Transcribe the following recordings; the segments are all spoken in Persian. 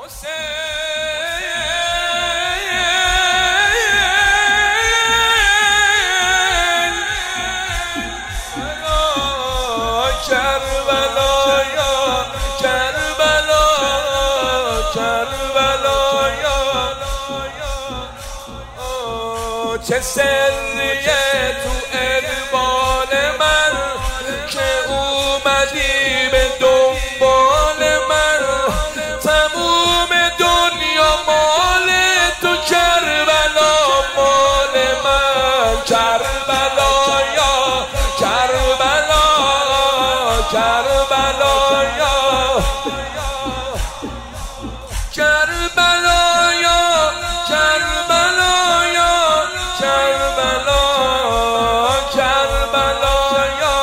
چه سریه تو اقبال من که اومدی به دنبال من، تموم دنیا مال تو، کربلا مال من. کربلا یا کربلا، کربلا یا کربلا یا کربلا یا کربلا، کربلا یا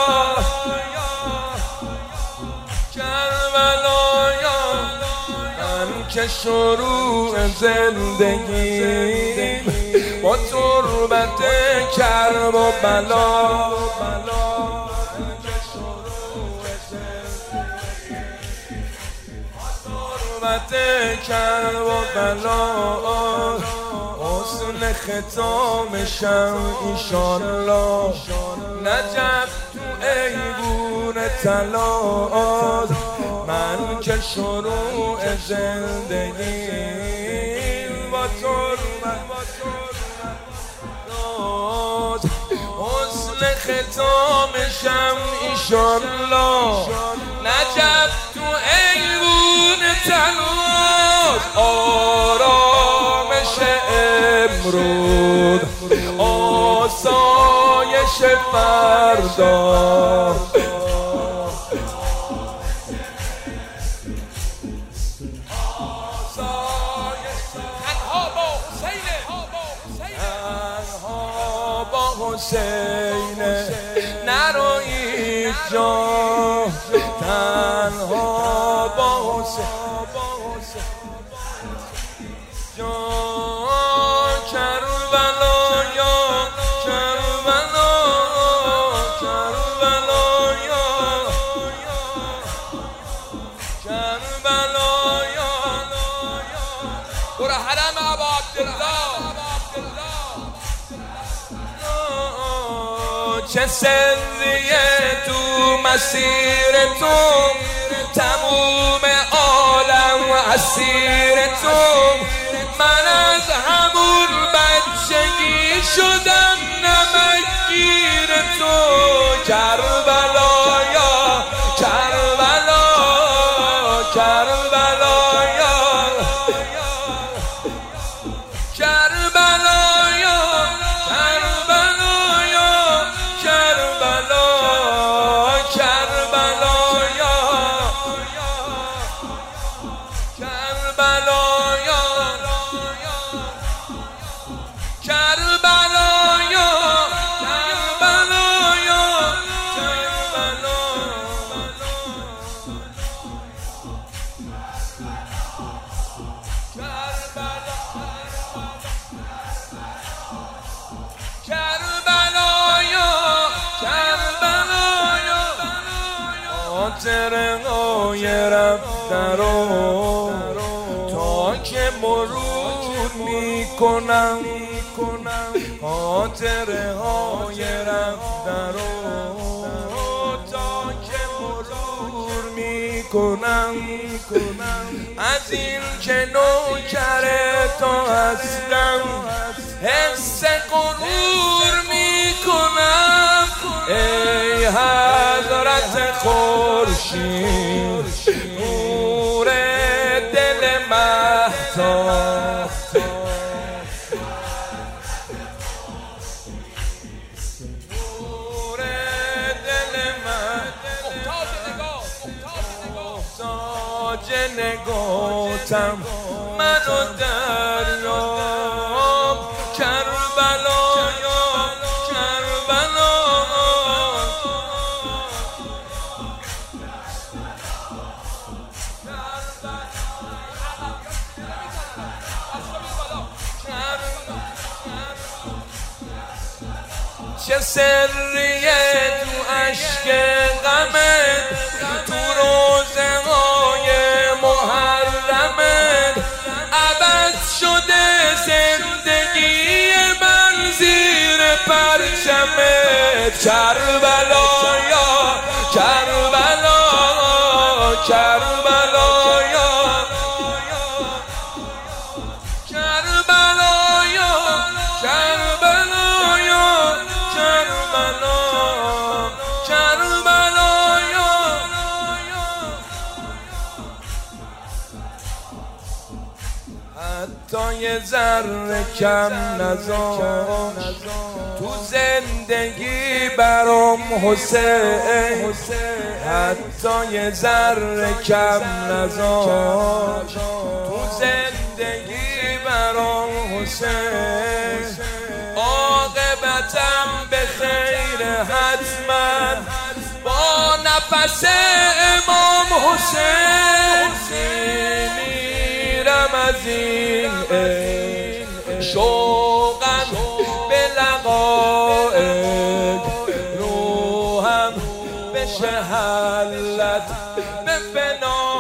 کربلا یا من که شروع زندگی با تربت کرب و بلا، کرب و بلا، حسن ختامشم ایشالله نجف تو ایوون طلا. من که شروع زندگی با تربت، حسن ختامشم ایشالله نجف تو ایوون تنوز. آرامش امروز، آسایش فردا، تنها با حسینه نرو اینجا، تنها با حسین کربلا یا کربلا، کربلا یا کربلا یا برو حرم ابا عبدالله. چه سریه تو مسیر تو، تموم عالم اسیر تو. من از همون بچگی شدم نمکگیر تو. کربلا یا کربلا، کربلا یا کربلا یا کربلا یا کربلا، کربلا یا کربلا یا کربلا یا کربلا یا کربلا. کربلا یا کربلا یا خاطره های رفته رو تا که مرور میکنم، خاطره های رفته رو تا که مرور میکنم. از این که نوکر تو هستم حس غرور میکنم. ای حضرت خورشید نور دل مهتاب، نور دل محتاج نگاهتم منو دریاب. کربلا یا کربلا، چه سریه تو اشک غمت، تو روزه های محرمت. کربلا یا کربلا کربلا یا کربلا یا کربلا یا کربلا کربلا یا حتی یه ذره کم نذار تو زندگی برام حسین، حتی یه ذره کم نذار تو زندگی برام حسین، عاقبتم به خیر حتما با نفس امام حسین میرم از این شوقم به لقائک، روحم بشه حلت به فنا